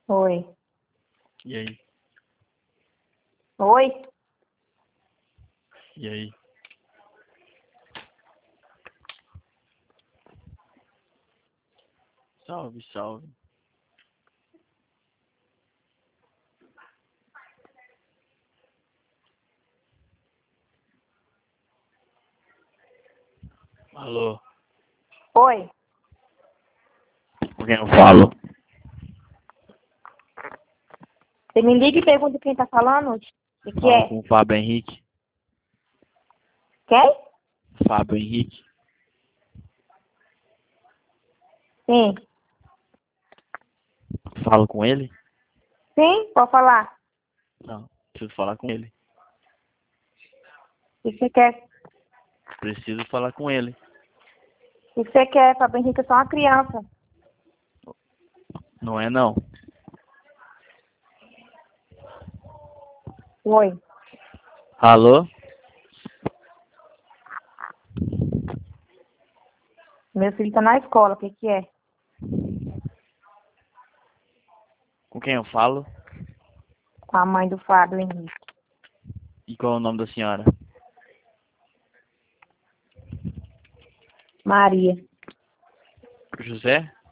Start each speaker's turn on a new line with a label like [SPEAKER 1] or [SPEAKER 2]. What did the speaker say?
[SPEAKER 1] Oi.
[SPEAKER 2] E aí?
[SPEAKER 1] Oi?
[SPEAKER 2] E aí? Salve, salve. Alô?
[SPEAKER 1] Oi?
[SPEAKER 2] Com quem eu falo?
[SPEAKER 1] Você me liga e pergunta quem tá falando? O que
[SPEAKER 2] Falo
[SPEAKER 1] é?
[SPEAKER 2] com o Fábio Henrique.
[SPEAKER 1] Quem?
[SPEAKER 2] Fábio Henrique.
[SPEAKER 1] Sim.
[SPEAKER 2] Falo com ele?
[SPEAKER 1] Sim? Pode falar.
[SPEAKER 2] Não, preciso falar com ele.
[SPEAKER 1] O que você quer?
[SPEAKER 2] Preciso falar com ele.
[SPEAKER 1] O que você quer? Fábio Henrique é só uma criança.
[SPEAKER 2] Não é não.
[SPEAKER 1] Oi?
[SPEAKER 2] Alô?
[SPEAKER 1] Meu filho tá na escola. O que é?
[SPEAKER 2] Com quem eu falo?
[SPEAKER 1] Com a mãe do Fábio Henrique.
[SPEAKER 2] E qual é o nome da senhora?
[SPEAKER 1] Maria.
[SPEAKER 2] José?